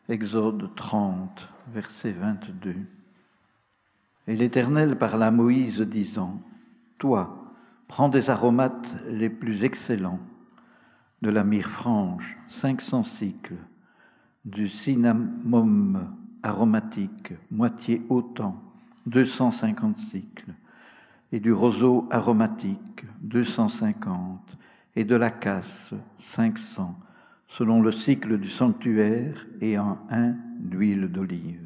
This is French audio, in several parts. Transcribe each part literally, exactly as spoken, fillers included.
Exode trente, verset vingt-deux. Et l'Éternel parla à Moïse disant, « Toi, prends des aromates les plus excellents, de la myrrhe franche, cinq cents cycles, du cinnamome aromatique, moitié autant, deux cent cinquante cycles, et du roseau aromatique, deux cent cinquante, et de la casse, cinq cents, selon le cycle du sanctuaire, et en un d'huile d'olive.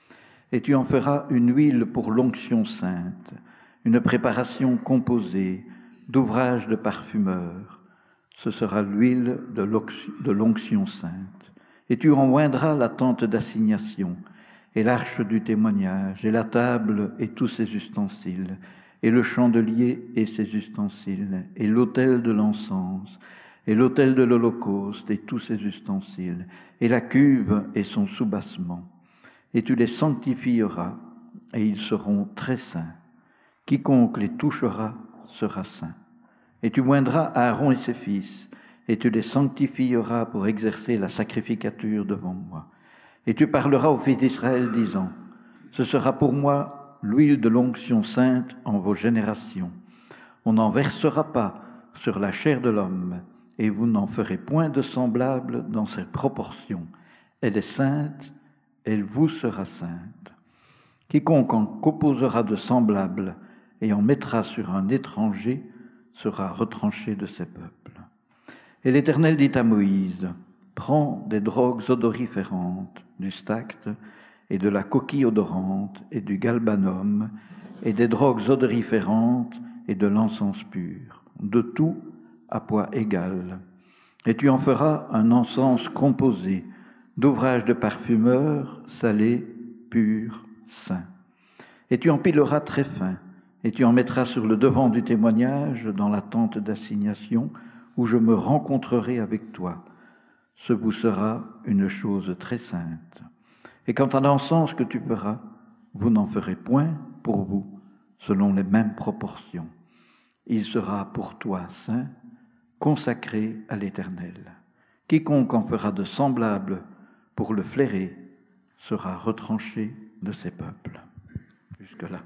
Et tu en feras une huile pour l'onction sainte, une préparation composée d'ouvrage de parfumeur. Ce sera l'huile de l'onction sainte. Et tu en oindras la tente d'assignation, et l'arche du témoignage, et la table et tous ses ustensiles, et le chandelier et ses ustensiles, et l'autel de l'encens, et l'autel de l'holocauste et tous ses ustensiles, et la cuve et son soubassement. Et tu les sanctifieras, et ils seront très saints. Quiconque les touchera sera saint. Et tu oindras Aaron et ses fils, et tu les sanctifieras pour exercer la sacrificature devant moi. Et tu parleras aux fils d'Israël, disant, « Ce sera pour moi l'huile de l'onction sainte en vos générations. On n'en versera pas sur la chair de l'homme, et vous n'en ferez point de semblable dans ses proportions. Elle est sainte, elle vous sera sainte. Quiconque en composera de semblable et en mettra sur un étranger sera retranché de ses peuples. » Et l'Éternel dit à Moïse, « Prends des drogues odoriférantes, du stacte et de la coquille odorante et du galbanum, et des drogues odoriférantes et de l'encens pur, de tout à poids égal. Et tu en feras un encens composé d'ouvrage de parfumeur, salé, pur, saint. Et tu empileras très fin, et tu en mettras sur le devant du témoignage dans la tente d'assignation, où je me rencontrerai avec toi. Ce vous sera une chose très sainte. Et quant à l'encens que tu feras, vous n'en ferez point pour vous, selon les mêmes proportions. Il sera pour toi saint, consacré à l'Éternel. Quiconque en fera de semblable pour le flairer sera retranché de ses peuples. » Jusque-là.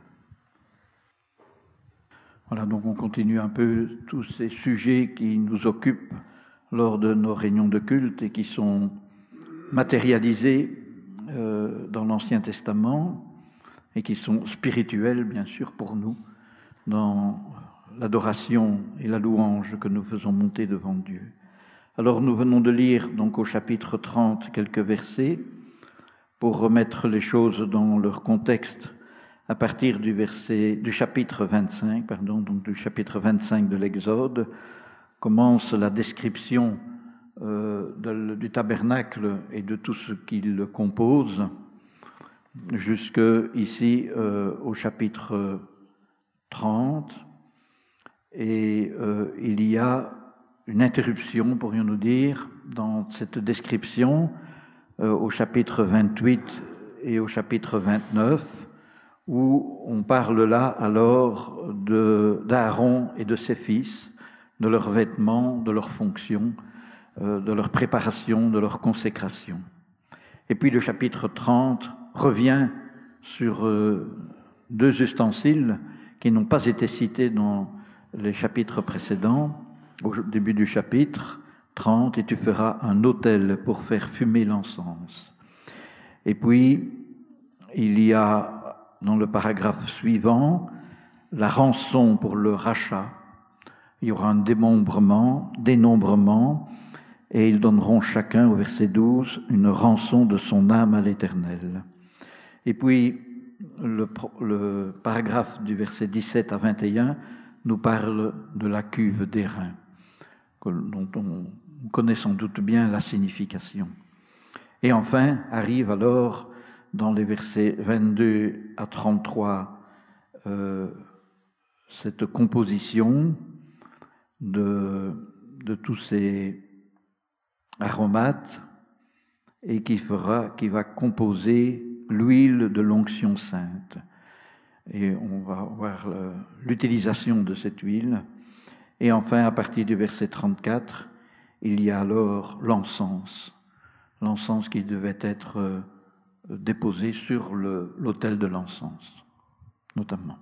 Voilà, donc on continue un peu tous ces sujets qui nous occupent lors de nos réunions de culte et qui sont matérialisés euh, dans l'Ancien Testament et qui sont spirituels, bien sûr, pour nous, dans l'adoration et la louange que nous faisons monter devant Dieu. Alors nous venons de lire donc au chapitre trente quelques versets pour remettre les choses dans leur contexte à partir du verset du chapitre vingt-cinq, pardon, donc du chapitre vingt-cinq de l'Exode, commence la description euh, de, du tabernacle et de tout ce qui le compose, jusque ici euh, au chapitre trente. Et euh, il y a une interruption, pourrions-nous dire, dans cette description euh, au chapitre vingt-huit et au chapitre vingt-neuf, où on parle là alors de, d'Aaron et de ses fils, de leurs vêtements, de leurs fonctions, euh, de leur préparation, de leur consécration. Et puis le chapitre trente revient sur euh, deux ustensiles qui n'ont pas été cités dans les chapitres précédents. Au début du chapitre trente, et tu feras un autel pour faire fumer l'encens. Et puis, il y a dans le paragraphe suivant la rançon pour le rachat. Il y aura un démembrement, dénombrement, et ils donneront chacun, au verset douze, une rançon de son âme à l'Éternel. Et puis, le, le paragraphe du verset dix-sept à vingt et un nous parle de la cuve d'airain, dont on connaît sans doute bien la signification. Et enfin, arrive alors, dans les versets vingt-deux à trente-trois, euh, cette composition de, de tous ces aromates et qui, fera, qui va composer l'huile de l'onction sainte. Et on va voir l'utilisation de cette huile. Et enfin, à partir du verset trente-quatre, il y a alors l'encens. l'encens qui devait être euh, déposé sur le, l'autel de l'encens, notamment.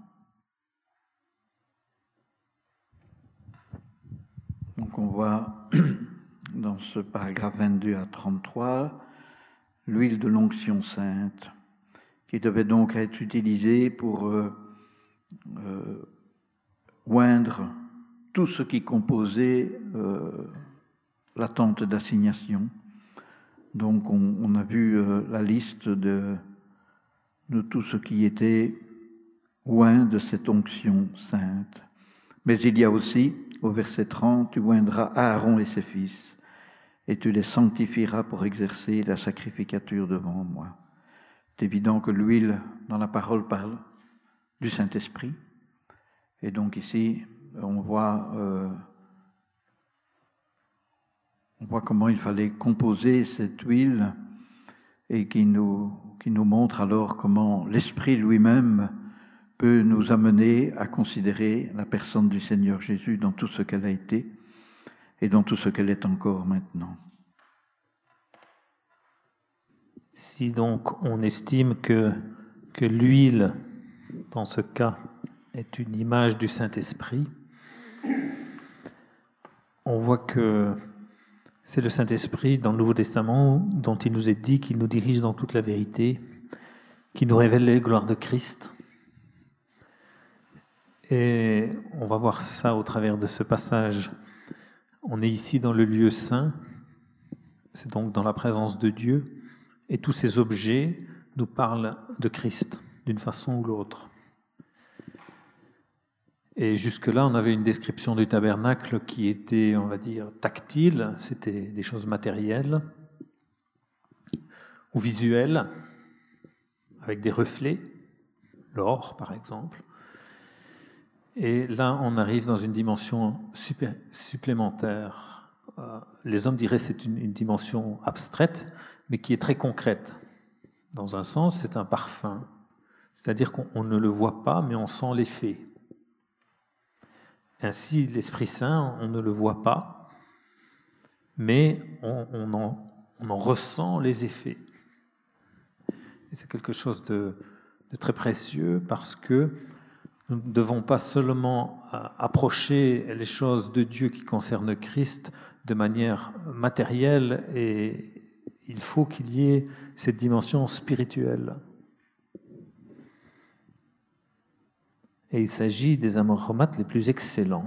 Donc on voit dans ce paragraphe vingt-deux à trente-trois l'huile de l'onction sainte qui devait donc être utilisée pour euh, euh, oindre tout ce qui composait euh, la tente d'assignation. Donc on, on a vu euh, la liste de, de tout ce qui était oint de cette onction sainte. Mais il y a aussi, au verset trente, tu oindras Aaron et ses fils, et tu les sanctifieras pour exercer la sacrificature devant moi. C'est évident que l'huile dans la parole parle du Saint-Esprit. Et donc ici, on voit, euh, on voit comment il fallait composer cette huile et qui nous, qui nous montre alors comment l'Esprit lui-même peut nous amener à considérer la personne du Seigneur Jésus dans tout ce qu'elle a été et dans tout ce qu'elle est encore maintenant. Si donc on estime que, que l'huile, dans ce cas, est une image du Saint-Esprit, on voit que c'est le Saint-Esprit dans le Nouveau Testament dont il nous est dit qu'il nous dirige dans toute la vérité, qui nous révèle les gloires de Christ. Et on va voir ça au travers de ce passage. On est ici dans le lieu saint, c'est donc dans la présence de Dieu, et tous ces objets nous parlent de Christ, d'une façon ou l'autre. Et jusque-là, on avait une description du tabernacle qui était, on va dire, tactile, c'était des choses matérielles, ou visuelles, avec des reflets, l'or par exemple. Et là, on arrive dans une dimension super, supplémentaire. Euh, les hommes diraient que c'est une, une dimension abstraite, mais qui est très concrète. Dans un sens, c'est un parfum. C'est-à-dire qu'on on ne le voit pas, mais on sent l'effet. Ainsi, l'Esprit Saint, on ne le voit pas, mais on, on, en, on en ressent les effets. Et c'est quelque chose de, de très précieux parce que nous ne devons pas seulement approcher les choses de Dieu qui concernent Christ de manière matérielle, et il faut qu'il y ait cette dimension spirituelle. Et il s'agit des aromates les plus excellents.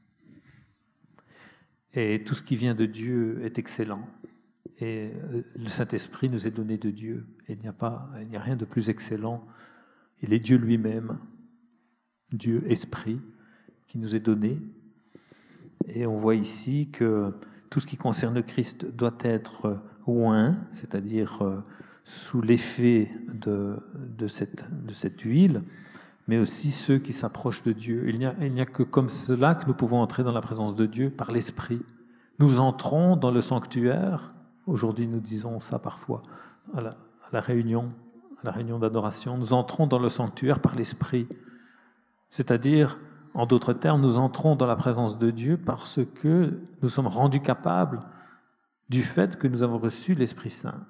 Et tout ce qui vient de Dieu est excellent. Et le Saint-Esprit nous est donné de Dieu. Et il n'y a pas, il n'y a rien de plus excellent. Il est Dieu lui-même. Dieu Esprit qui nous est donné. Et on voit ici que tout ce qui concerne Christ doit être oint, c'est-à-dire sous l'effet de, de, cette, de cette huile, mais aussi ceux qui s'approchent de Dieu. Il n'y a, il n'y a que comme cela que nous pouvons entrer dans la présence de Dieu par l'Esprit. Nous entrons dans le sanctuaire. Aujourd'hui, nous disons ça parfois à la, à la réunion, à la réunion d'adoration. Nous entrons dans le sanctuaire par l'Esprit. C'est-à-dire, en d'autres termes, nous entrons dans la présence de Dieu parce que nous sommes rendus capables du fait que nous avons reçu l'Esprit Saint.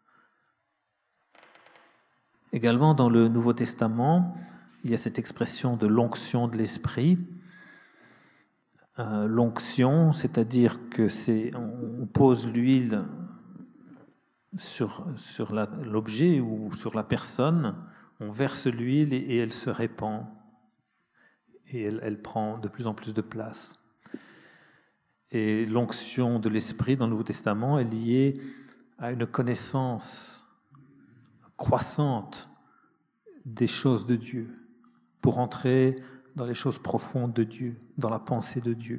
Également, dans le Nouveau Testament, il y a cette expression de l'onction de l'Esprit. Euh, l'onction, c'est-à-dire que c'est, on pose l'huile sur, sur la, l'objet ou sur la personne, on verse l'huile et, et elle se répand. Et elle, elle prend de plus en plus de place. Et l'onction de l'Esprit dans le Nouveau Testament est liée à une connaissance croissante des choses de Dieu, pour entrer dans les choses profondes de Dieu, dans la pensée de Dieu.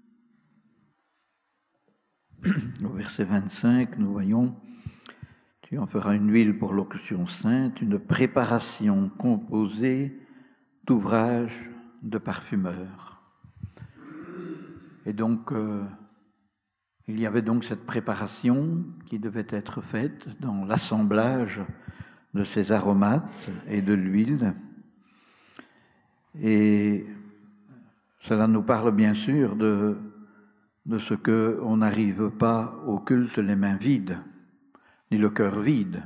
Au verset vingt-cinq, nous voyons « Tu en feras une huile pour l'onction sainte, une préparation composée d'ouvrages de parfumeur. » Et donc, euh, il y avait donc cette préparation qui devait être faite dans l'assemblage de ces aromates et de l'huile. Et cela nous parle bien sûr de, de ce qu'on n'arrive pas au culte les mains vides. ni le cœur vide.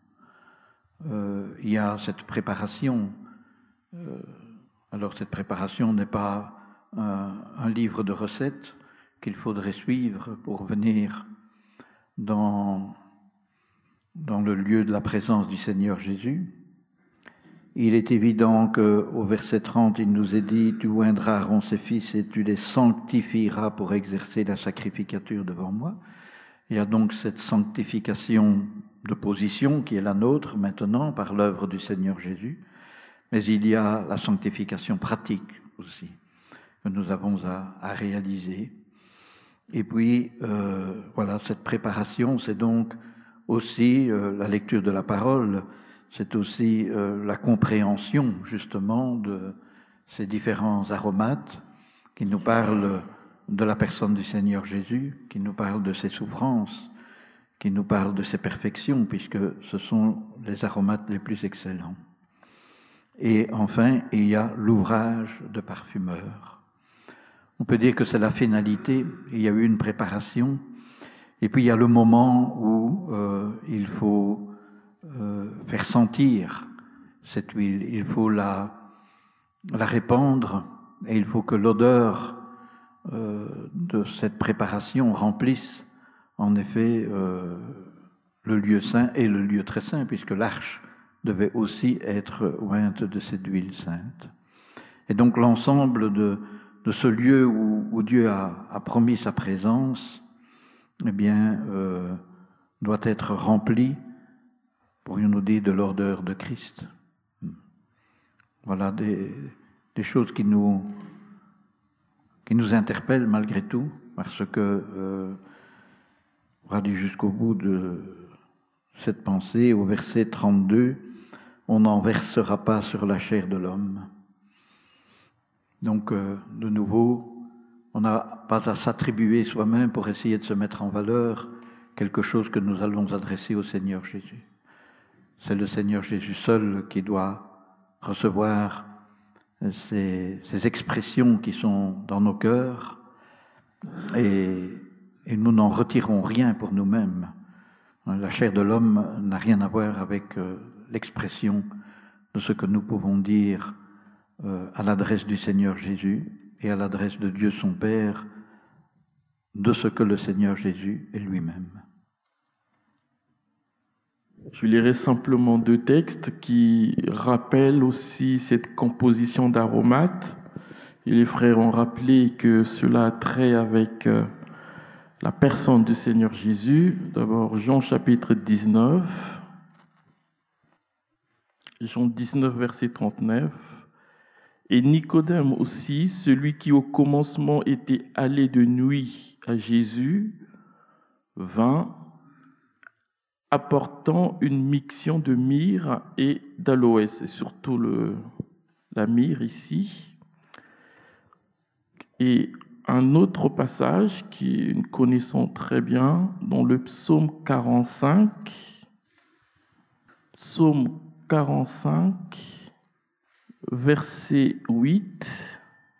Euh, il y a cette préparation. Euh, alors cette préparation n'est pas un, un livre de recettes qu'il faudrait suivre pour venir dans, dans le lieu de la présence du Seigneur Jésus. Il est évident qu'au verset trente, il nous est dit « Tu oindras Aaron ses fils et tu les sanctifieras pour exercer la sacrificature devant moi ». Il y a donc cette sanctification de position qui est la nôtre maintenant par l'œuvre du Seigneur Jésus, mais il y a la sanctification pratique aussi que nous avons à, à réaliser. Et puis, euh, voilà, cette préparation, c'est donc aussi euh, la lecture de la parole, c'est aussi euh, la compréhension, justement, de ces différents aromates qui nous parlent de la personne du Seigneur Jésus, qui nous parlent de ses souffrances, qui nous parlent de ses perfections, puisque ce sont les aromates les plus excellents. Et enfin, il y a l'ouvrage de parfumeur. On peut dire que c'est la finalité, il y a eu une préparation, et puis il y a le moment où euh, il faut euh, faire sentir cette huile, il faut la, la répandre, et il faut que l'odeur euh, de cette préparation remplisse en effet euh, le lieu saint et le lieu très saint, puisque l'arche devait aussi être ointe de cette huile sainte. Et donc l'ensemble de de ce lieu où, où Dieu a, a promis sa présence, eh bien, euh, doit être rempli, pourrions-nous dire, de l'odeur de Christ. Voilà des, des choses qui nous, qui nous interpellent malgré tout, parce que, euh, on va dire jusqu'au bout de cette pensée, au verset trente-deux, on n'en versera pas sur la chair de l'homme. Donc, euh, de nouveau, on n'a pas à s'attribuer soi-même pour essayer de se mettre en valeur quelque chose que nous allons adresser au Seigneur Jésus. C'est le Seigneur Jésus seul qui doit recevoir ces, ces expressions qui sont dans nos cœurs et, et nous n'en retirons rien pour nous-mêmes. La chair de l'homme n'a rien à voir avec euh, l'expression de ce que nous pouvons dire Euh, à l'adresse du Seigneur Jésus et à l'adresse de Dieu son Père, de ce que le Seigneur Jésus est lui-même. Je lirai simplement deux textes qui rappellent aussi cette composition d'aromates. Et les frères ont rappelé que cela a trait avec euh, la personne du Seigneur Jésus. D'abord, Jean chapitre dix-neuf. Jean dix-neuf, verset trente-neuf. Et Nicodème aussi, celui qui au commencement était allé de nuit à Jésus, vint, apportant une miction de myrrhe et d'aloès, et surtout le, la myrrhe ici. Et un autre passage qui nous connaissons très bien, dans le psaume quarante-cinq, psaume quarante-cinq, verset huit,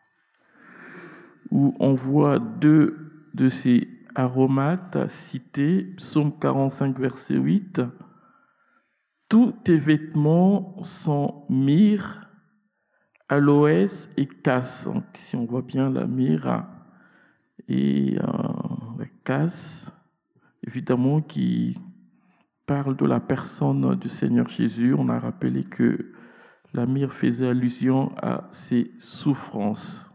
où on voit deux de ces aromates cités, psaume quarante-cinq, verset huit. Tous tes vêtements sont myrrhe, aloès et casse. Donc, si on voit bien la myrrhe et euh, la casse, évidemment, qui parle de la personne du Seigneur Jésus. On a rappelé que la myrrhe faisait allusion à ses souffrances.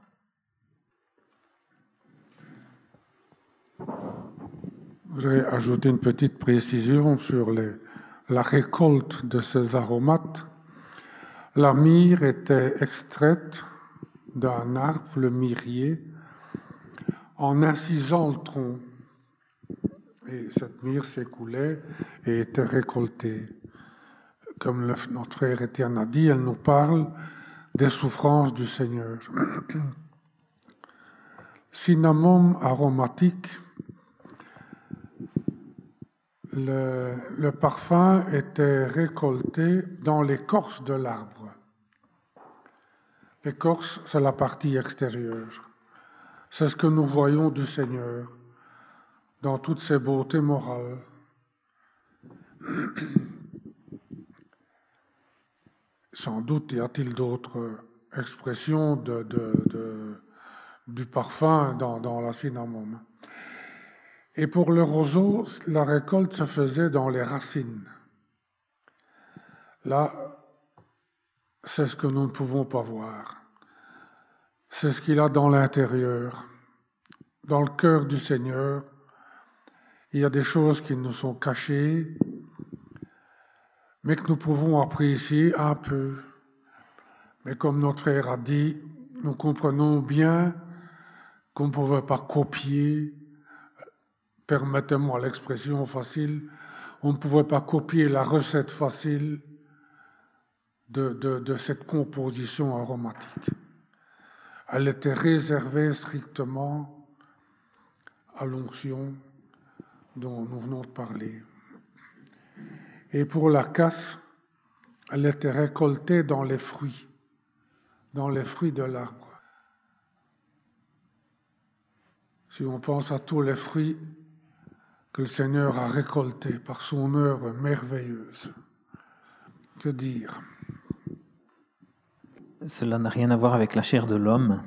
Je voudrais ajouter une petite précision sur les, la récolte de ces aromates. La myrrhe était extraite d'un arbre, le myrrier, en incisant le tronc. Et cette myrrhe s'écoulait et était récoltée. Comme le, notre frère Étienne a dit, elle nous parle des souffrances du Seigneur. Cinnamome aromatique, le, le parfum était récolté dans l'écorce de l'arbre. L'écorce, c'est la partie extérieure. C'est ce que nous voyons du Seigneur dans toutes ses beautés morales. Sans doute y a-t-il d'autres expressions de, de, de, du parfum dans, dans la cinnamome. Et pour le roseau, la récolte se faisait dans les racines. Là, c'est ce que nous ne pouvons pas voir. C'est ce qu'il a dans l'intérieur. Dans le cœur du Seigneur, il y a des choses qui nous sont cachées, mais que nous pouvons apprécier un peu. Mais comme notre frère a dit, nous comprenons bien qu'on ne pouvait pas copier, permettez-moi l'expression facile, on ne pouvait pas copier la recette facile de, de, de cette composition aromatique. Elle était réservée strictement à l'onction dont nous venons de parler. Et pour la casse, elle était récoltée dans les fruits, dans les fruits de l'arbre. Si on pense à tous les fruits que le Seigneur a récoltés par son œuvre merveilleuse, que dire ? Cela n'a rien à voir avec la chair de l'homme.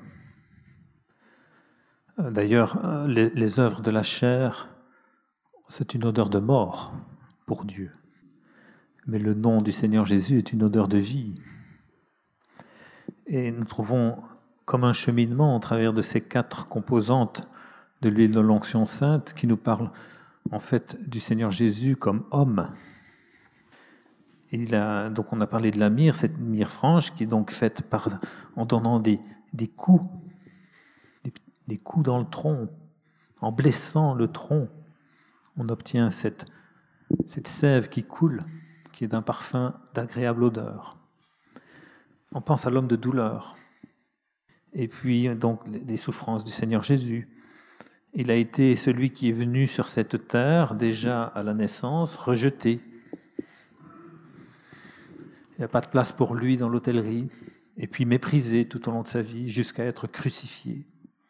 D'ailleurs, les, les œuvres de la chair, c'est une odeur de mort pour Dieu. Mais le nom du Seigneur Jésus est une odeur de vie. Et nous trouvons comme un cheminement au travers de ces quatre composantes de l'huile de l'onction sainte qui nous parlent en fait du Seigneur Jésus comme homme. Il a, donc on a parlé de la myrrhe, cette myrrhe franche qui est donc faite par, en donnant des, des coups, des, des coups dans le tronc, en blessant le tronc, on obtient cette, cette sève qui coule, qui est d'un parfum d'agréable odeur. On pense à l'homme de douleur. Et puis donc les souffrances du Seigneur Jésus. Il a été celui qui est venu sur cette terre, déjà à la naissance, rejeté. Il n'y a pas de place pour lui dans l'hôtellerie, et puis méprisé tout au long de sa vie, jusqu'à être crucifié.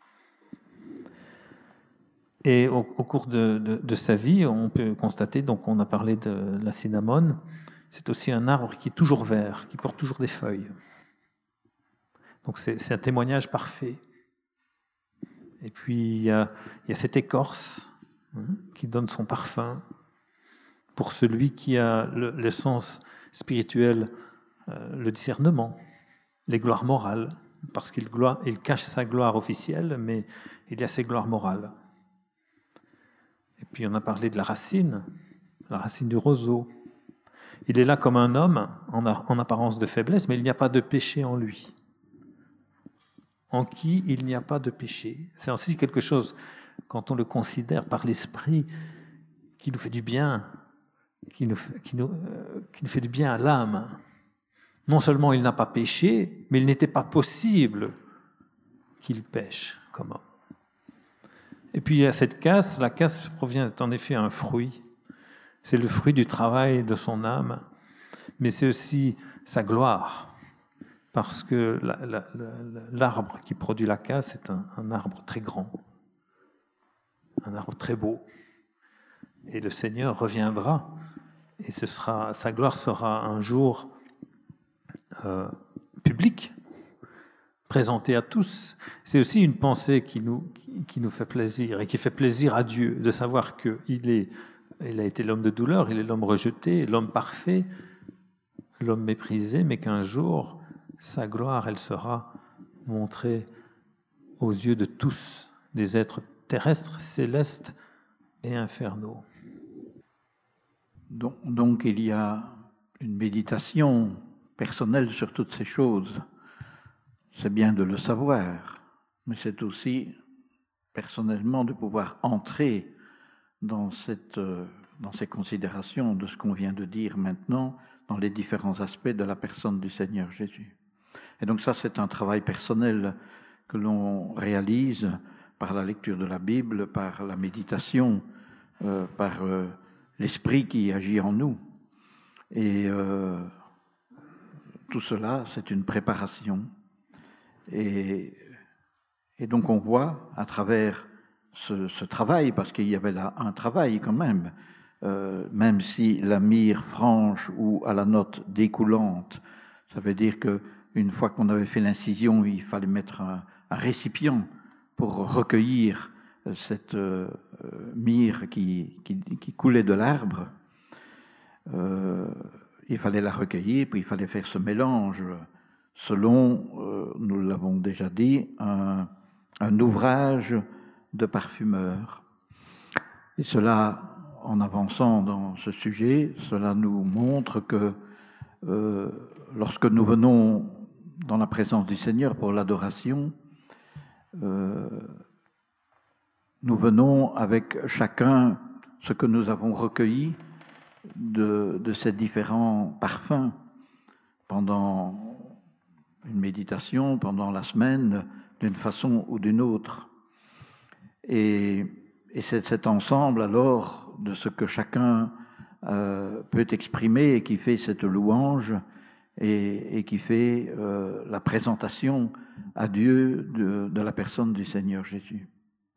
Et au, au cours de, de, de sa vie, on peut constater, donc on a parlé de la cinnamome, c'est aussi un arbre qui est toujours vert, qui porte toujours des feuilles. Donc c'est, c'est un témoignage parfait. Et puis il y a, il y a cette écorce hein, qui donne son parfum pour celui qui a le, le sens spirituel, euh, le discernement, les gloires morales, parce qu'il gloire, il cache sa gloire officielle, mais il y a ses gloires morales. Et puis on a parlé de la racine, la racine du roseau. Il est là comme un homme, en, a, en apparence de faiblesse, mais il n'y a pas de péché en lui. En qui il n'y a pas de péché. C'est aussi quelque chose, quand on le considère par l'esprit, qui nous fait du bien, qui nous, qui nous, euh, qui nous fait du bien à l'âme. Non seulement il n'a pas péché, mais il n'était pas possible qu'il pêche comme homme. Et puis il y a cette casse, la casse provient en effet d'un fruit. C'est le fruit du travail de son âme, mais c'est aussi sa gloire. Parce que la, la, la, l'arbre qui produit la casse est un, un arbre très grand, un arbre très beau. Et le Seigneur reviendra, et ce sera, sa gloire sera un jour euh, publique, présentée à tous. C'est aussi une pensée qui nous, qui, qui nous fait plaisir, et qui fait plaisir à Dieu, de savoir qu'il est, il a été l'homme de douleur, il est l'homme rejeté, l'homme parfait, l'homme méprisé, mais qu'un jour, sa gloire, elle sera montrée aux yeux de tous, des êtres terrestres, célestes et infernaux. Donc, donc il y a une méditation personnelle sur toutes ces choses. C'est bien de le savoir, mais c'est aussi personnellement de pouvoir entrer dans, cette, dans ces considérations de ce qu'on vient de dire maintenant, dans les différents aspects de la personne du Seigneur Jésus. Et donc ça, c'est un travail personnel que l'on réalise par la lecture de la Bible, par la méditation, euh, par euh, l'Esprit qui agit en nous. Et euh, tout cela, c'est une préparation. Et, et donc on voit à travers ce, ce travail, parce qu'il y avait là un travail quand même, euh, même si la myrrhe franche ou à la note découlante, ça veut dire que une fois qu'on avait fait l'incision, il fallait mettre un, un récipient pour recueillir cette euh, myrrhe qui, qui, qui coulait de l'arbre. Euh, il fallait la recueillir, puis il fallait faire ce mélange selon, euh, nous l'avons déjà dit, un, un ouvrage de parfumeur. Et cela, en avançant dans ce sujet, cela nous montre que euh, lorsque nous venons dans la présence du Seigneur pour l'adoration, euh, nous venons avec chacun ce que nous avons recueilli de, de ces différents parfums pendant une méditation, pendant la semaine, d'une façon ou d'une autre. Et, et c'est cet ensemble alors de ce que chacun euh, peut exprimer et qui fait cette louange et, et qui fait euh, la présentation à Dieu de, de la personne du Seigneur Jésus.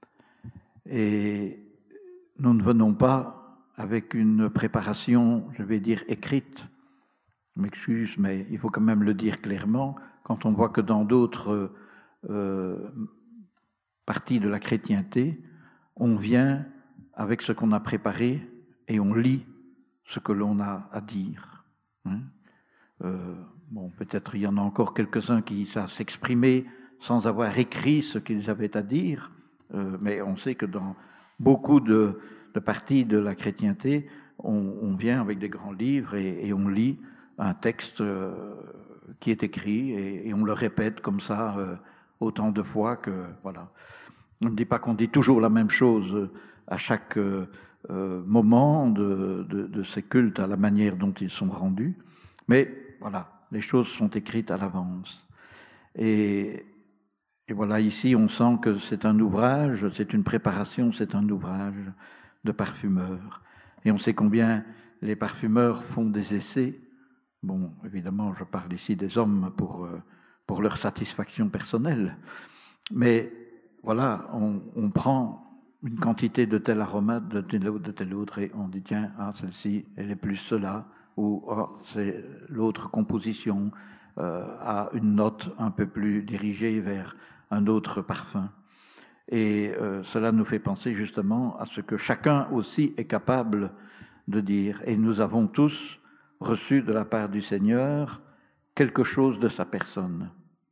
Et nous ne venons pas avec une préparation, je vais dire, écrite. Je m'excuse, mais il faut quand même le dire clairement, quand on voit que dans d'autres euh, parties de la chrétienté, on vient avec ce qu'on a préparé et on lit ce que l'on a à dire. Hein? Euh, bon, peut-être il y en a encore quelques-uns qui savent s'exprimer sans avoir écrit ce qu'ils avaient à dire, euh, mais on sait que dans beaucoup de, de parties de la chrétienté, on, on vient avec des grands livres et, et on lit un texte euh, qui est écrit et, et on le répète comme ça euh, autant de fois que voilà. On ne dit pas qu'on dit toujours la même chose à chaque euh, euh, moment de, de, de ces cultes, à la manière dont ils sont rendus, mais voilà, les choses sont écrites à l'avance. Et, et voilà, ici on sent que c'est un ouvrage, c'est une préparation, c'est un ouvrage de parfumeur. Et on sait combien les parfumeurs font des essais. Bon, évidemment, je parle ici des hommes pour, pour leur satisfaction personnelle. Mais voilà, on, on prend une quantité de tel aromate, de tel autre, de tel autre, et on dit, tiens, ah, celle-ci, elle est plus cela, ou oh, c'est l'autre composition, euh, a une note un peu plus dirigée vers un autre parfum. Et euh, cela nous fait penser justement à ce que chacun aussi est capable de dire. Et nous avons tous reçu de la part du Seigneur quelque chose de sa personne.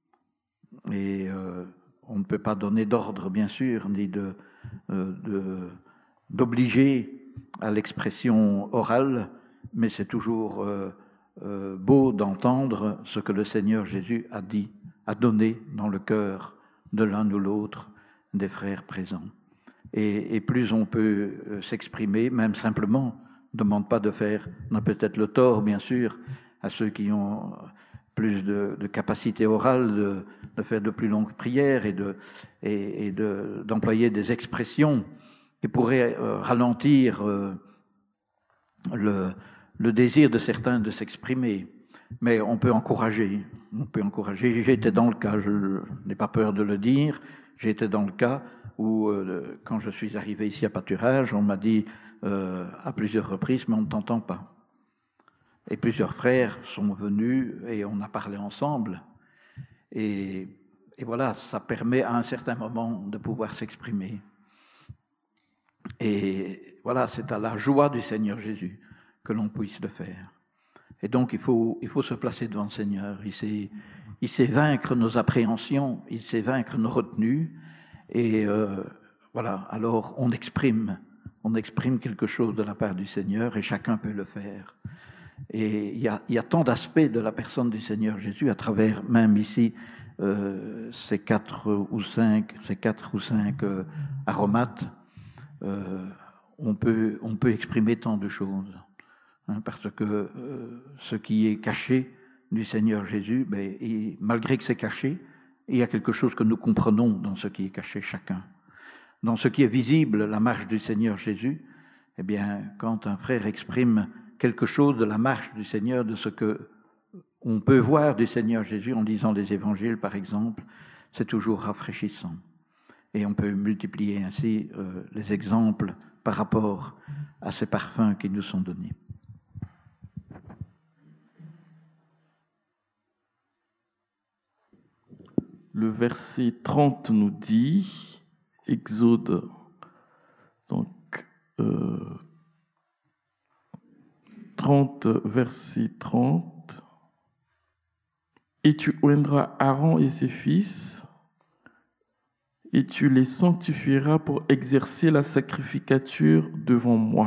Et euh, on ne peut pas donner d'ordre, bien sûr, ni de, euh, de, d'obliger à l'expression orale, mais c'est toujours euh, euh, beau d'entendre ce que le Seigneur Jésus a dit, a donné dans le cœur de l'un ou l'autre des frères présents. Et, et plus on peut euh, s'exprimer, même simplement, ne demande pas de faire, on a peut-être le tort, bien sûr, à ceux qui ont plus de, de capacité orale, de, de faire de plus longues prières et, de, et, et de, d'employer des expressions qui pourraient euh, ralentir euh, le, le désir de certains de s'exprimer. Mais on peut encourager, on peut encourager. J'ai été dans le cas, je n'ai pas peur de le dire, j'ai été dans le cas où, euh, quand je suis arrivé ici à Pâturage, on m'a dit euh, à plusieurs reprises, mais on ne t'entend pas. Et plusieurs frères sont venus et on a parlé ensemble. Et, et voilà, ça permet à un certain moment de pouvoir s'exprimer. Et voilà, c'est à la joie du Seigneur Jésus que l'on puisse le faire. Et donc, il faut, il faut se placer devant le Seigneur. Il sait, il sait vaincre nos appréhensions, il sait vaincre nos retenues. Et euh, voilà, alors on exprime, on exprime quelque chose de la part du Seigneur et chacun peut le faire. Et il y a, il y a tant d'aspects de la personne du Seigneur Jésus à travers même ici euh, ces quatre ou cinq, ces quatre ou cinq euh, aromates. Euh, on peut, on peut exprimer tant de choses, hein, parce que euh, ce qui est caché du Seigneur Jésus, ben, et malgré que c'est caché, il y a quelque chose que nous comprenons dans ce qui est caché chacun. Dans ce qui est visible, la marche du Seigneur Jésus, eh bien, quand un frère exprime quelque chose de la marche du Seigneur, de ce que on peut voir du Seigneur Jésus en lisant les évangiles, par exemple, c'est toujours rafraîchissant. Et on peut multiplier ainsi euh, les exemples par rapport à ces parfums qui nous sont donnés. Le verset trente nous dit, Exode, donc euh, trente, verset trente, « Et tu oindras Aaron et ses fils, et tu les sanctifieras pour exercer la sacrificature devant moi. »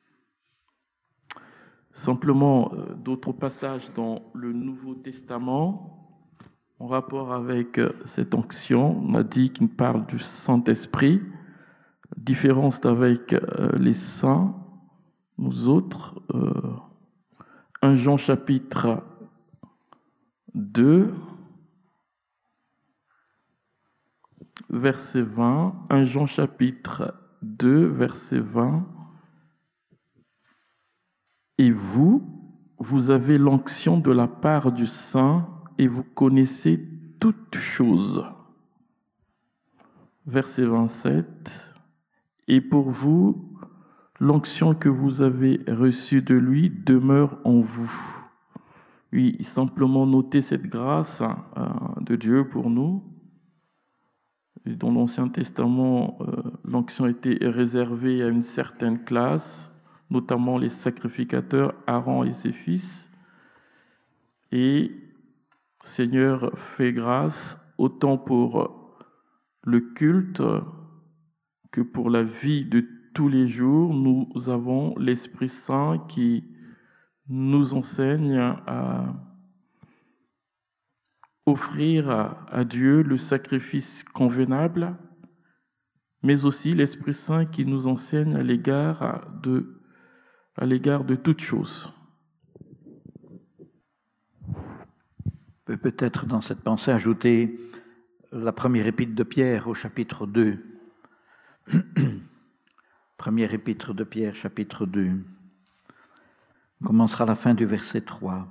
Simplement, euh, d'autres passages dans le Nouveau Testament, en rapport avec cette onction, on a dit qu'il parle du Saint-Esprit. La différence avec les saints, nous autres, euh, premier Jean chapitre deux, verset vingt, premier Jean chapitre deux, verset vingt. Et vous, vous avez l'onction de la part du Saint et vous connaissez toutes choses. Verset vingt-sept. Et pour vous, l'onction que vous avez reçue de lui demeure en vous. Oui, simplement noter cette grâce euh, de Dieu pour nous. Et dans l'Ancien Testament, euh, l'onction était réservée à une certaine classe, notamment les sacrificateurs, Aaron et ses fils. Et Seigneur, fais grâce autant pour le culte que pour la vie de tous les jours. Nous avons l'Esprit Saint qui nous enseigne à offrir à Dieu le sacrifice convenable, mais aussi l'Esprit Saint qui nous enseigne à l'égard de, à l'égard de toutes choses. On peut peut-être dans cette pensée ajouter la première épître de Pierre au chapitre deux. Première épître de Pierre, chapitre deux. On commencera à la fin du verset trois.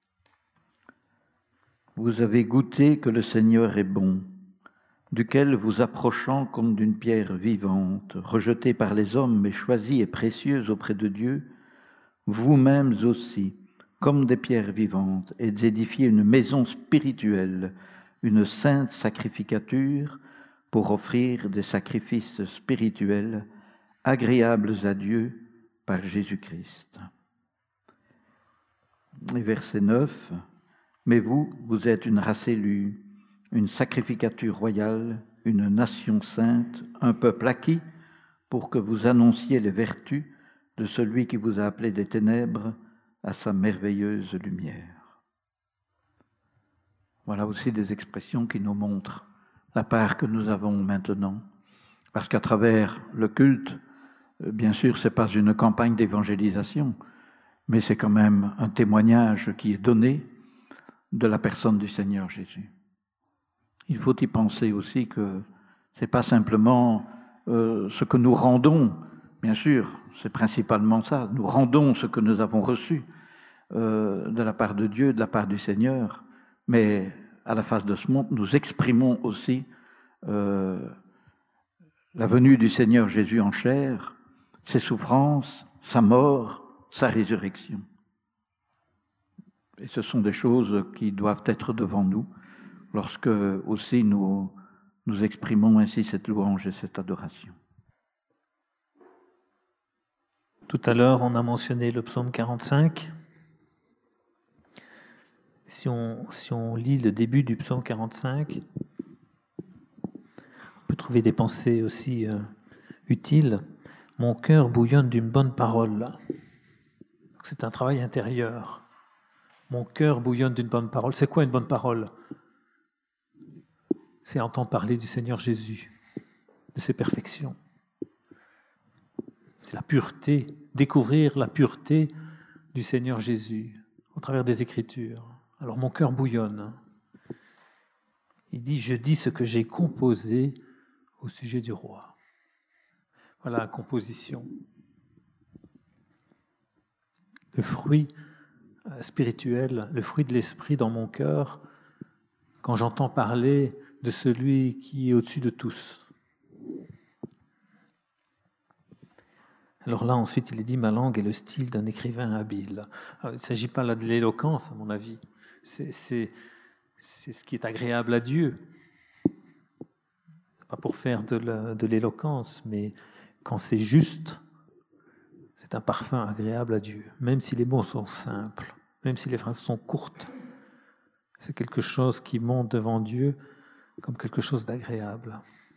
Vous avez goûté que le Seigneur est bon, duquel vous approchant comme d'une pierre vivante, rejetée par les hommes, mais choisie et précieuse auprès de Dieu, vous-mêmes aussi, comme des pierres vivantes, et d'édifier une maison spirituelle, une sainte sacrificature, pour offrir des sacrifices spirituels agréables à Dieu par Jésus-Christ. Et verset neuf, « Mais vous, vous êtes une race élue, une sacrificature royale, une nation sainte, un peuple acquis, pour que vous annonciez les vertus de celui qui vous a appelé des ténèbres à sa merveilleuse lumière. » Voilà aussi des expressions qui nous montrent la part que nous avons maintenant. Parce qu'à travers le culte, bien sûr, ce n'est pas une campagne d'évangélisation, mais c'est quand même un témoignage qui est donné de la personne du Seigneur Jésus. Il faut y penser aussi que ce n'est pas simplement euh, ce que nous rendons. Bien sûr, c'est principalement ça. Nous rendons ce que nous avons reçu euh, de la part de Dieu, de la part du Seigneur. Mais à la face de ce monde, nous exprimons aussi euh, la venue du Seigneur Jésus en chair, ses souffrances, sa mort, sa résurrection. Et ce sont des choses qui doivent être devant nous lorsque aussi nous, nous exprimons ainsi cette louange et cette adoration. Tout à l'heure, on a mentionné le psaume quarante-cinq. Si on, si on lit le début du psaume quarante-cinq, on peut trouver des pensées aussi euh, utiles. « Mon cœur bouillonne d'une bonne parole ». C'est un travail intérieur. Mon cœur bouillonne d'une bonne parole. C'est quoi une bonne parole ? C'est entendre parler du Seigneur Jésus, de ses perfections. C'est la pureté, découvrir la pureté du Seigneur Jésus au travers des Écritures. Alors mon cœur bouillonne. Il dit, je dis ce que j'ai composé au sujet du roi. Voilà la composition. Le fruit spirituel, le fruit de l'esprit dans mon cœur, quand j'entends parler de celui qui est au-dessus de tous. Alors là, ensuite, il est dit « Ma langue est le style d'un écrivain habile ». Alors, il ne s'agit pas là de l'éloquence, à mon avis. C'est, c'est, c'est ce qui est agréable à Dieu. Pas pour faire de, la, de l'éloquence, mais quand c'est juste, c'est un parfum agréable à Dieu. Même si les mots sont simples, même si les phrases sont courtes, c'est quelque chose qui monte devant Dieu comme quelque chose d'agréable.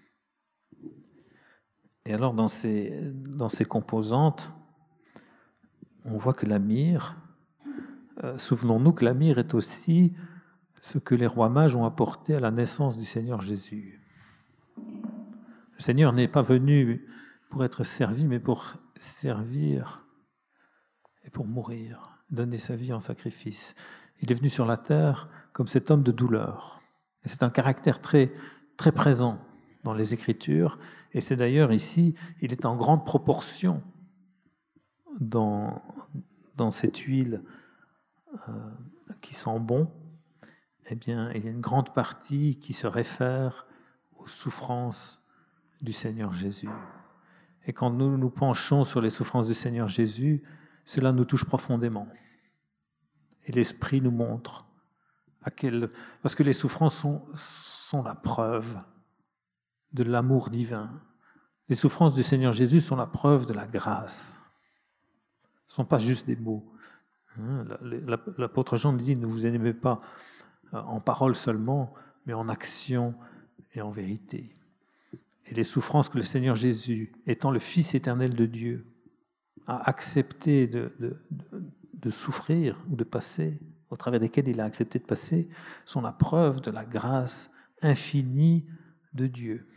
Et alors, dans ces, dans ces composantes, on voit que la myrrhe, euh, souvenons-nous que la myrrhe est aussi ce que les rois mages ont apporté à la naissance du Seigneur Jésus. Le Seigneur n'est pas venu pour être servi, mais pour servir et pour mourir, donner sa vie en sacrifice. Il est venu sur la terre comme cet homme de douleur. Et c'est un caractère très, très présent dans les Écritures, et c'est d'ailleurs ici, il est en grande proportion dans, dans cette huile euh, qui sent bon. Eh bien, il y a une grande partie qui se réfère aux souffrances du Seigneur Jésus. Et quand nous nous penchons sur les souffrances du Seigneur Jésus, cela nous touche profondément. Et l'Esprit nous montre à quel... Parce que les souffrances sont, sont la preuve de l'amour divin. Les souffrances du Seigneur Jésus sont la preuve de la grâce. Ce ne sont pas juste des mots. L'apôtre Jean nous dit, ne vous aimez pas en parole seulement, mais en action et en vérité. Et les souffrances que le Seigneur Jésus, étant le Fils éternel de Dieu, a accepté de, de, de, de souffrir ou de passer, au travers desquelles il a accepté de passer, sont la preuve de la grâce infinie de Dieu.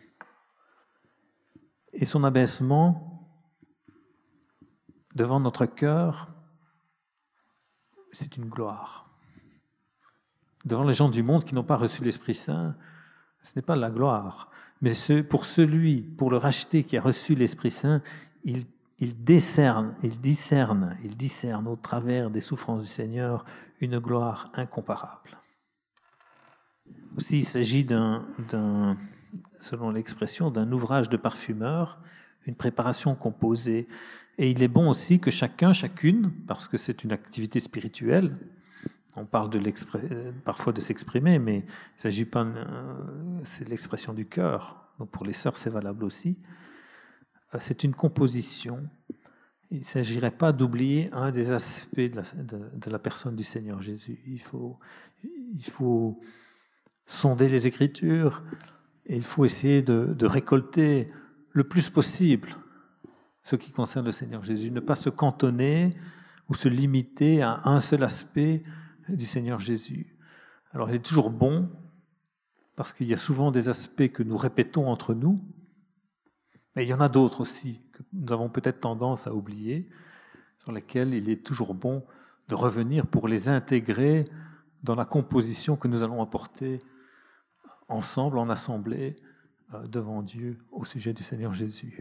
Et son abaissement devant notre cœur, c'est une gloire. Devant les gens du monde qui n'ont pas reçu l'Esprit Saint, ce n'est pas la gloire. Mais ce, pour celui, pour le racheté qui a reçu l'Esprit Saint, il, il décerne, il discerne, il discerne au travers des souffrances du Seigneur une gloire incomparable. Aussi, il s'agit d'un, d'un selon l'expression, d'un ouvrage de parfumeur, une préparation composée. Et il est bon aussi que chacun, chacune, parce que c'est une activité spirituelle, on parle de parfois de s'exprimer, mais il ne s'agit pas, c'est l'expression du cœur. Donc pour les sœurs, c'est valable aussi. C'est une composition. Il ne s'agirait pas d'oublier un des aspects de la, de, de la personne du Seigneur Jésus. Il faut, il faut sonder les Écritures et il faut essayer de, de récolter le plus possible ce qui concerne le Seigneur Jésus. Ne pas se cantonner ou se limiter à un seul aspect du Seigneur Jésus. Alors il est toujours bon, parce qu'il y a souvent des aspects que nous répétons entre nous, mais il y en a d'autres aussi que nous avons peut-être tendance à oublier, sur lesquels il est toujours bon de revenir pour les intégrer dans la composition que nous allons apporter ensemble, en assemblée, devant Dieu, au sujet du Seigneur Jésus.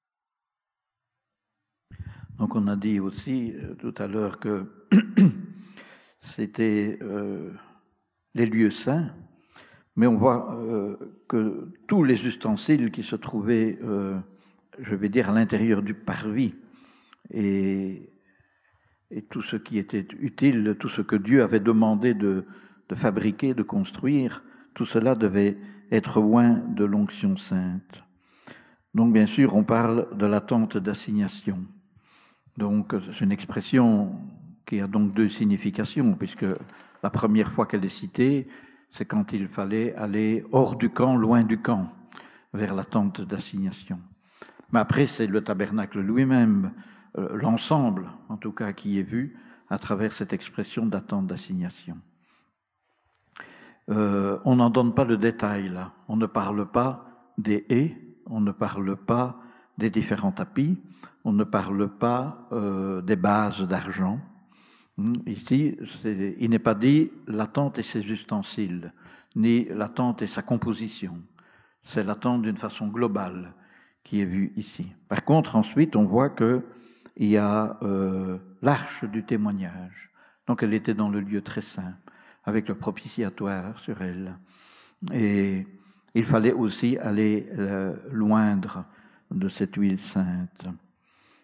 Donc on a dit aussi tout à l'heure que c'était euh, les lieux saints, mais on voit euh, que tous les ustensiles qui se trouvaient, euh, je vais dire, à l'intérieur du parvis, et, et tout ce qui était utile, tout ce que Dieu avait demandé de, de fabriquer, de construire, tout cela devait être loin de l'onction sainte. Donc bien sûr, on parle de la tente d'assignation. Donc c'est une expression qui a donc deux significations, puisque la première fois qu'elle est citée, c'est quand il fallait aller hors du camp, loin du camp, vers la tente d'assignation. Mais après, c'est le tabernacle lui-même, euh, l'ensemble, en tout cas, qui est vu à travers cette expression de la tente d'assignation. Euh, on n'en donne pas le détail, là. On ne parle pas des haies, on ne parle pas des différents tapis, on ne parle pas euh, des bases d'argent. Ici, c'est, il n'est pas dit la tente et ses ustensiles, ni la tente et sa composition. C'est la tente d'une façon globale qui est vue ici. Par contre, ensuite, on voit que il y a euh, l'arche du témoignage. Donc, elle était dans le lieu très saint, avec le propitiatoire sur elle. Et il fallait aussi aller euh, loindre de cette huile sainte.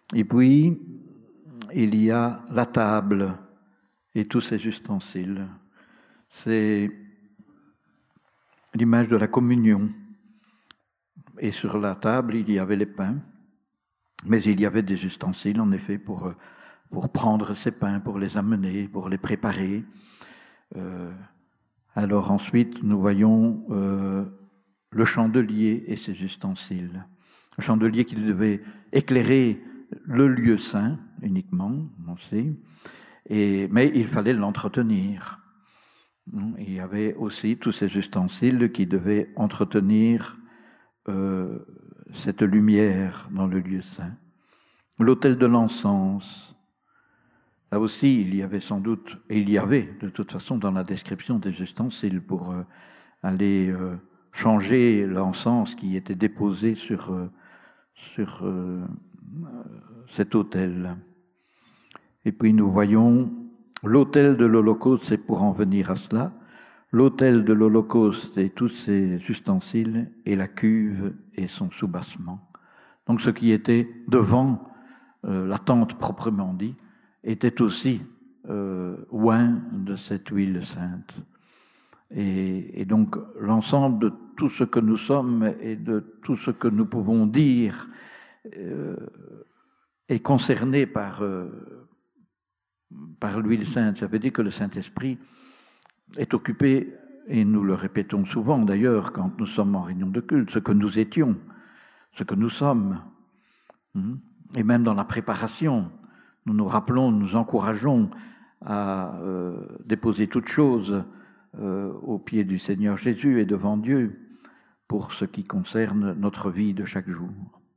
Et puis, il y a la table et tous ses ustensiles. C'est l'image de la communion. Et sur la table, il y avait les pains, mais il y avait des ustensiles, en effet, pour, pour prendre ces pains, pour les amener, pour les préparer. Euh, alors ensuite, nous voyons euh, le chandelier et ses ustensiles. Le chandelier qui devait éclairer le lieu saint uniquement, on sait, et, mais il fallait l'entretenir. Il y avait aussi tous ces ustensiles qui devaient entretenir euh, cette lumière dans le lieu saint. L'autel de l'encens, là aussi il y avait sans doute, et il y avait de toute façon dans la description des ustensiles pour euh, aller euh, changer l'encens qui était déposé sur, euh, sur euh, cet autel. Et puis nous voyons l'autel de l'Holocauste, c'est pour en venir à cela, l'autel de l'Holocauste et tous ses ustensiles, et la cuve et son soubassement. Donc ce qui était devant euh, la tente proprement dit, était aussi euh, oint de cette huile sainte. Et, et donc l'ensemble de tout ce que nous sommes et de tout ce que nous pouvons dire euh, est concerné par, euh, par l'huile sainte. Ça veut dire que le Saint-Esprit est occupé, et nous le répétons souvent d'ailleurs quand nous sommes en réunion de culte, ce que nous étions, ce que nous sommes. Et même dans la préparation, nous nous rappelons, nous encourageons à euh, déposer toutes choses euh, aux pieds du Seigneur Jésus et devant Dieu pour ce qui concerne notre vie de chaque jour.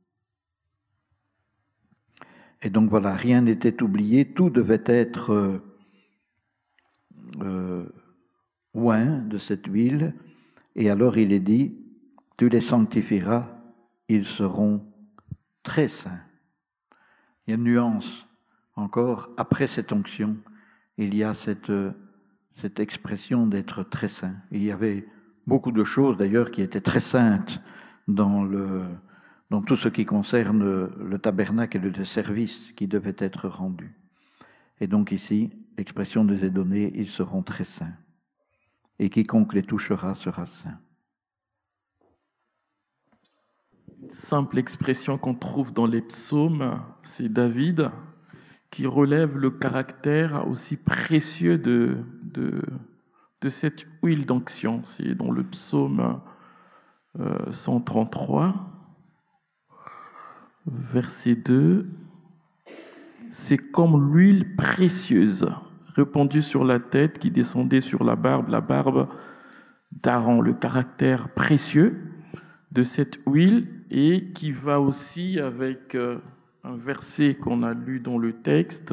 Et donc voilà, rien n'était oublié, tout devait être euh, euh, oint de cette huile, et alors il est dit, tu les sanctifieras, ils seront très saints. Il y a une nuance encore, après cette onction, il y a cette, cette expression d'être très saint. Il y avait beaucoup de choses d'ailleurs qui étaient très saintes dans, le, dans tout ce qui concerne le tabernacle et le service qui devait être rendu. Et donc ici, l'expression nous est donnée, ils seront très saints. Et quiconque les touchera sera saint. Simple expression qu'on trouve dans les psaumes, c'est David qui relève le caractère aussi précieux de, de, de cette huile d'onction. C'est dans le psaume euh, cent trente-trois, verset deux. C'est comme l'huile précieuse répandue sur la tête qui descendait sur la barbe, la barbe d'Aaron, le caractère précieux de cette huile, et qui va aussi avec euh, un verset qu'on a lu dans le texte,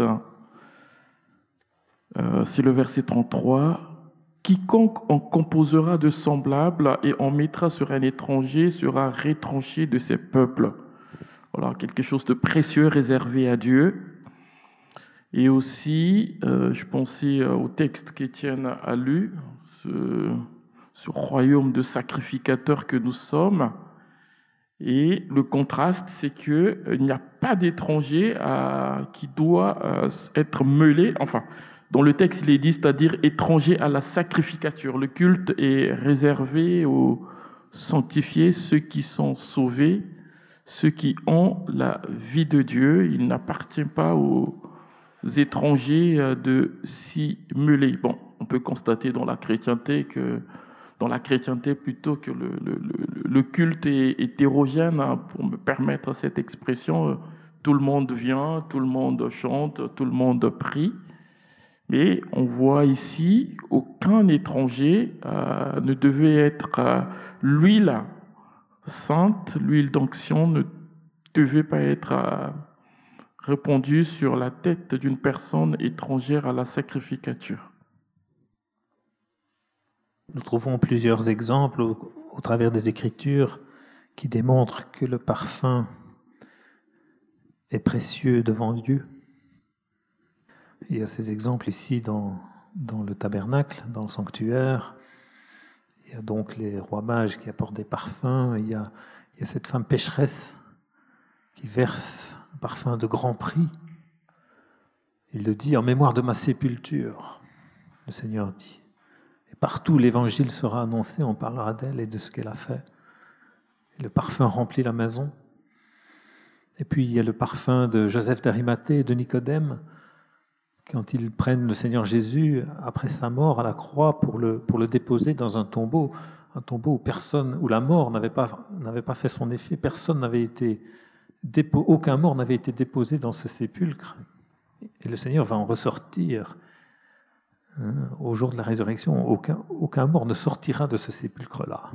euh, c'est le verset trente-trois, « Quiconque en composera de semblable et en mettra sur un étranger sera retranché de ses peuples. » Voilà, quelque chose de précieux réservé à Dieu. Et aussi, euh, je pensais au texte qu'Étienne a lu, ce, ce royaume de sacrificateurs que nous sommes. Et le contraste, c'est qu'il n'y a pas d'étranger euh, qui doit euh, être mêlé. Enfin, dans le texte, il est dit, c'est-à-dire étranger à la sacrificature. Le culte est réservé aux sanctifiés, ceux qui sont sauvés, ceux qui ont la vie de Dieu. Il n'appartient pas aux étrangers de s'y mêler. Bon, on peut constater dans la chrétienté que dans la chrétienté plutôt que le, le, le culte est hétérogène, hein, pour me permettre cette expression, tout le monde vient, tout le monde chante, tout le monde prie. Mais on voit ici, aucun étranger euh, ne devait être euh, l'huile sainte, l'huile d'onction ne devait pas être euh, répandue sur la tête d'une personne étrangère à la sacrificature. Nous trouvons plusieurs exemples au, au travers des Écritures qui démontrent que le parfum est précieux devant Dieu. Il y a ces exemples ici dans, dans le tabernacle, dans le sanctuaire. Il y a donc les rois mages qui apportent des parfums. Il y a, il y a cette femme pécheresse qui verse un parfum de grand prix. Il le dit en mémoire de ma sépulture, le Seigneur dit. Et partout l'évangile sera annoncé, on parlera d'elle et de ce qu'elle a fait. Et le parfum remplit la maison. Et puis il y a le parfum de Joseph d'Arimathée et de Nicodème, quand ils prennent le Seigneur Jésus après sa mort à la croix pour le, pour le déposer dans un tombeau, un tombeau où personne, où la mort n'avait pas, n'avait pas fait son effet, personne n'avait été dépo, aucun mort n'avait été déposé dans ce sépulcre. Et le Seigneur va en ressortir. Hein, au jour de la résurrection, aucun, aucun mort ne sortira de ce sépulcre-là.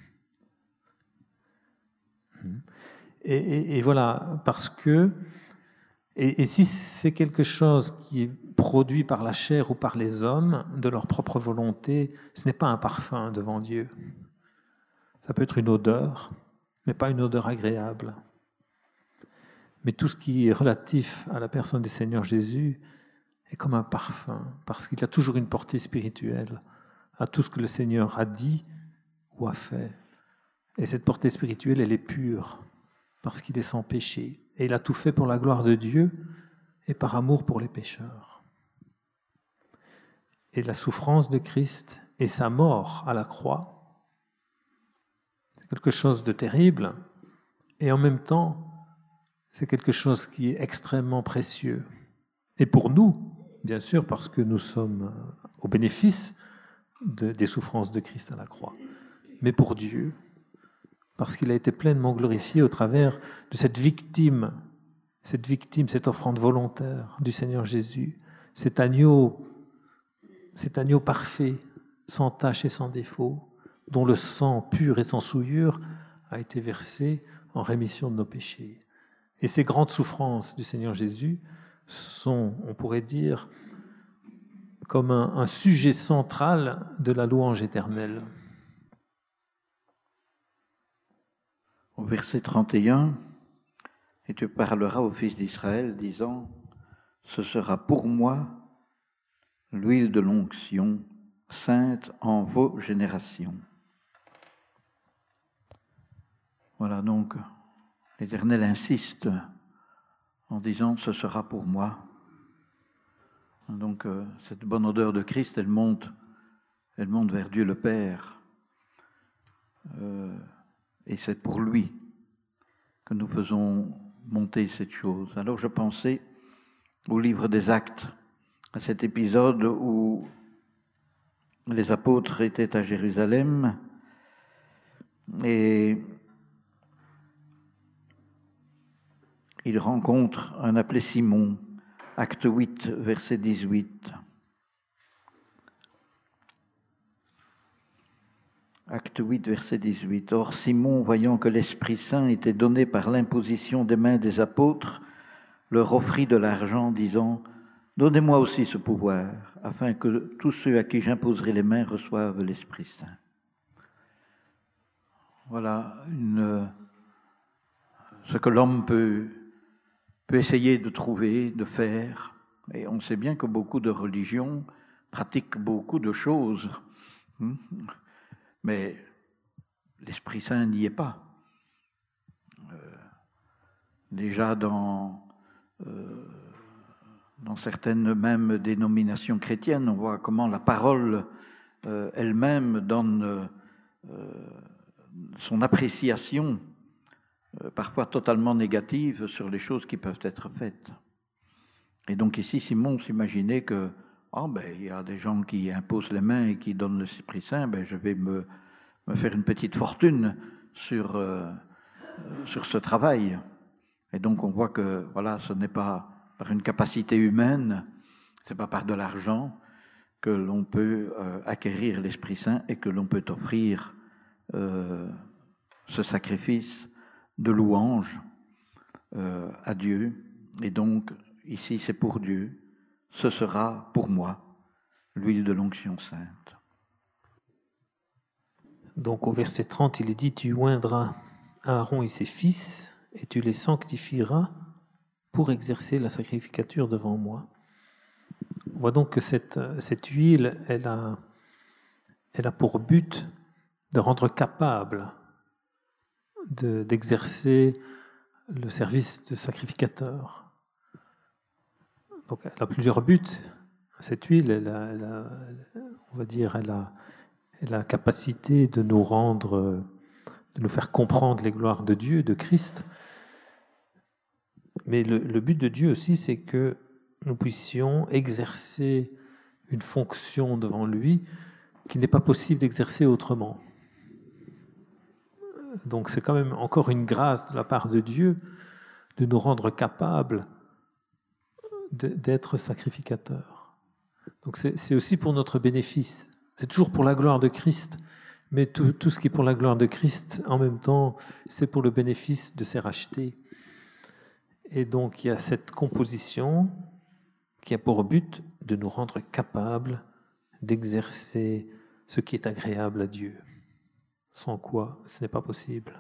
Et, et, et voilà, parce que, et, et si c'est quelque chose qui est produit par la chair ou par les hommes, de leur propre volonté, ce n'est pas un parfum devant Dieu. Ça peut être une odeur, mais pas une odeur agréable. Mais tout ce qui est relatif à la personne du Seigneur Jésus est comme un parfum, parce qu'il a toujours une portée spirituelle à tout ce que le Seigneur a dit ou a fait. Et cette portée spirituelle, elle est pure, parce qu'il est sans péché. Et il a tout fait pour la gloire de Dieu et par amour pour les pécheurs. Et la souffrance de Christ et sa mort à la croix, c'est quelque chose de terrible, et en même temps, c'est quelque chose qui est extrêmement précieux. Et pour nous, bien sûr, parce que nous sommes au bénéfice de, des souffrances de Christ à la croix, mais pour Dieu, parce qu'il a été pleinement glorifié au travers de cette victime, cette victime, cette offrande volontaire du Seigneur Jésus, cet agneau, cet agneau parfait, sans tache et sans défaut, dont le sang pur et sans souillure a été versé en rémission de nos péchés. Et ces grandes souffrances du Seigneur Jésus sont, on pourrait dire, comme un, un sujet central de la louange éternelle. Au verset trente et un, « Et tu parleras aux fils d'Israël, disant, ce sera pour moi l'huile de l'onction, sainte en vos générations. » Voilà donc, l'Éternel insiste en disant, ce sera pour moi. Donc, euh, cette bonne odeur de Christ, elle monte, elle monte vers Dieu le Père. Euh, et c'est pour lui que nous faisons monter cette chose. Alors, je pensais au livre des Actes, à cet épisode où les apôtres étaient à Jérusalem et ils rencontrent un appelé Simon, acte huit, verset dix-huit. Acte huit, verset dix-huit. Or, Simon, voyant que l'Esprit Saint était donné par l'imposition des mains des apôtres, leur offrit de l'argent, disant, « Donnez-moi aussi ce pouvoir, afin que tous ceux à qui j'imposerai les mains reçoivent l'Esprit Saint. » Voilà une, ce que l'homme peut, peut essayer de trouver, de faire. Et on sait bien que beaucoup de religions pratiquent beaucoup de choses. Mais l'Esprit Saint n'y est pas. Euh, déjà dans, euh, dans certaines mêmes dénominations chrétiennes, on voit comment la parole euh, elle-même donne euh, son appréciation, euh, parfois totalement négative, sur les choses qui peuvent être faites. Et donc ici, Simon s'imaginait que oh, ben, il y a des gens qui imposent les mains et qui donnent l'Esprit Saint, ben, je vais me, me faire une petite fortune sur, euh, sur ce travail. Et donc on voit que voilà, ce n'est pas par une capacité humaine, ce n'est pas par de l'argent que l'on peut euh, acquérir l'Esprit Saint et que l'on peut offrir euh, ce sacrifice de louange euh, à Dieu. Et donc ici c'est pour Dieu. Ce sera pour moi l'huile de l'onction sainte. Donc au verset trente, il est dit, tu oindras Aaron et ses fils et tu les sanctifieras pour exercer la sacrificature devant moi. On voit donc que cette, cette huile, elle a, elle a pour but de rendre capable de, d'exercer le service de sacrificateur. Donc elle a plusieurs buts. Cette huile, elle a, elle a, on va dire, elle a, elle a la capacité de nous rendre, de nous faire comprendre les gloires de Dieu, de Christ. Mais le, le but de Dieu aussi, c'est que nous puissions exercer une fonction devant lui qui n'est pas possible d'exercer autrement. Donc c'est quand même encore une grâce de la part de Dieu de nous rendre capables de, d'être sacrificateurs. Donc c'est, c'est aussi pour notre bénéfice. C'est toujours pour la gloire de Christ, mais tout, tout ce qui est pour la gloire de Christ, en même temps, c'est pour le bénéfice de ses rachetés. Et donc il y a cette composition qui a pour but de nous rendre capables d'exercer ce qui est agréable à Dieu. Sans quoi, ce n'est pas possible.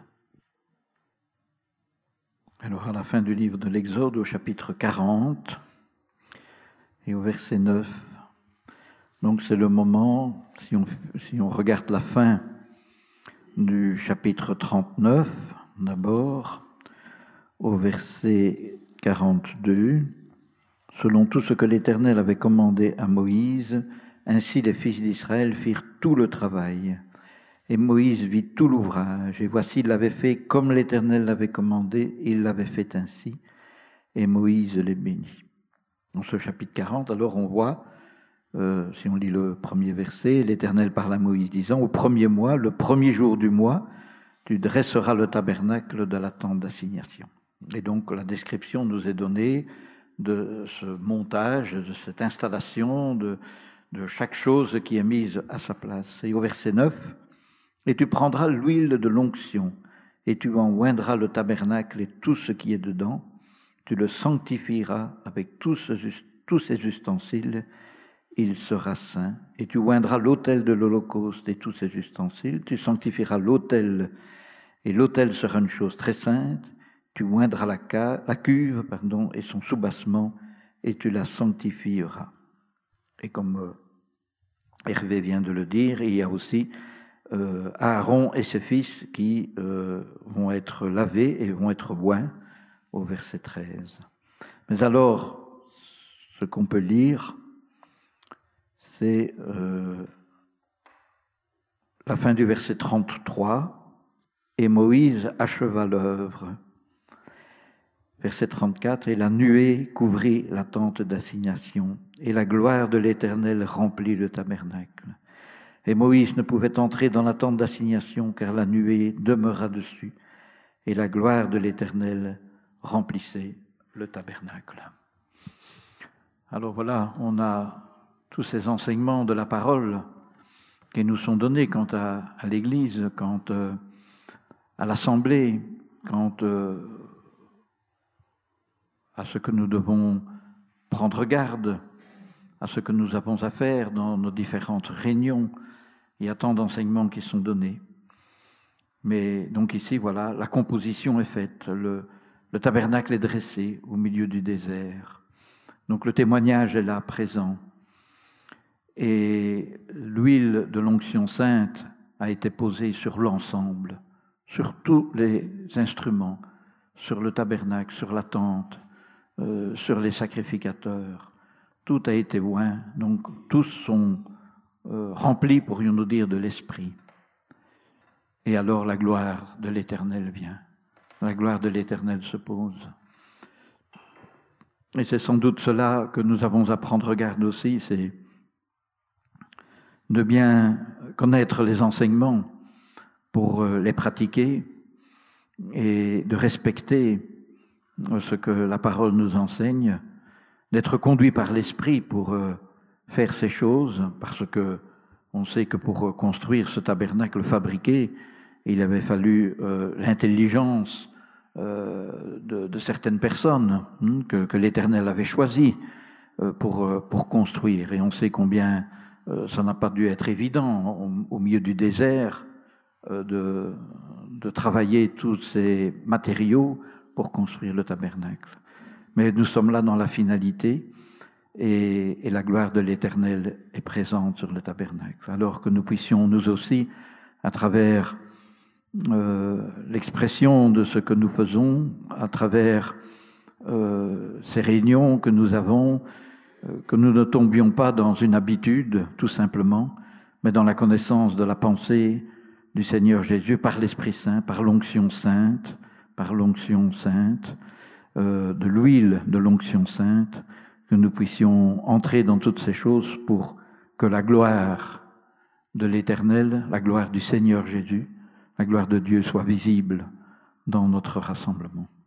Alors à la fin du livre de l'Exode, au chapitre quarante et au verset neuf, donc c'est le moment, si on, si on regarde la fin du chapitre trente-neuf, d'abord, au verset quarante-deux, selon tout ce que l'Éternel avait commandé à Moïse, ainsi les fils d'Israël firent tout le travail. Et Moïse vit tout l'ouvrage, et voici, il l'avait fait comme l'Éternel l'avait commandé, il l'avait fait ainsi, et Moïse les bénit. Dans ce chapitre quarante, alors on voit, euh, si on lit le premier verset, l'Éternel parle à Moïse disant, au premier mois, le premier jour du mois, tu dresseras le tabernacle de la tente d'assignation. Et donc la description nous est donnée de ce montage, de cette installation, de, de chaque chose qui est mise à sa place. Et au verset neuf, et tu prendras l'huile de l'onction, et tu en oindras le tabernacle et tout ce qui est dedans, tu le sanctifieras avec tous ses, tous ses ustensiles, il sera saint, et tu oindras l'autel de l'Holocauste et tous ses ustensiles, tu sanctifieras l'autel, et l'autel sera une chose très sainte, tu oindras la, ca, la cuve pardon, et son soubassement, et tu la sanctifieras. Et comme euh, Hervé vient de le dire, il y a aussi euh, Aaron et ses fils qui euh, vont être lavés et vont être oints au verset treize. Mais alors, ce qu'on peut lire, c'est euh, la fin du verset trente-trois, et Moïse acheva l'œuvre. Verset trente-quatre, et la nuée couvrit la tente d'assignation, et la gloire de l'Éternel remplit le tabernacle. Et Moïse ne pouvait entrer dans la tente d'assignation, car la nuée demeura dessus, et la gloire de l'Éternel remplissait le tabernacle. Alors voilà, on a tous ces enseignements de la parole qui nous sont donnés quant à, à l'Église, quant euh, à l'Assemblée, quant euh, à ce que nous devons prendre garde, à ce que nous avons à faire dans nos différentes réunions. Il y a tant d'enseignements qui sont donnés. Mais donc ici, voilà, la composition est faite. Le, le tabernacle est dressé au milieu du désert. Donc le témoignage est là, présent. Et l'huile de l'onction sainte a été posée sur l'ensemble, sur tous les instruments, sur le tabernacle, sur la tente, euh, sur les sacrificateurs. Tout a été oint, donc tous sont euh, remplis, pourrions-nous dire, de l'Esprit. Et alors la gloire de l'Éternel vient. La gloire de l'Éternel se pose. Et c'est sans doute cela que nous avons à prendre garde aussi, c'est de bien connaître les enseignements pour les pratiquer et de respecter ce que la parole nous enseigne, d'être conduit par l'Esprit pour faire ces choses, parce que on sait que pour construire ce tabernacle fabriqué, il avait fallu euh, l'intelligence euh, de, de certaines personnes hein, que, que l'Éternel avait choisies euh, pour, euh, pour construire. Et on sait combien euh, ça n'a pas dû être évident au, au milieu du désert euh, de, de travailler tous ces matériaux pour construire le tabernacle. Mais nous sommes là dans la finalité et, et la gloire de l'Éternel est présente sur le tabernacle. Alors que nous puissions nous aussi, à travers euh, l'expression de ce que nous faisons à travers euh, ces réunions que nous avons, euh, que nous ne tombions pas dans une habitude, tout simplement, mais dans la connaissance de la pensée du Seigneur Jésus par l'Esprit Saint, par l'onction sainte, par l'onction sainte, euh, de l'huile de l'onction sainte, que nous puissions entrer dans toutes ces choses pour que la gloire de l'Éternel, la gloire du Seigneur Jésus, la gloire de Dieu soit visible dans notre rassemblement.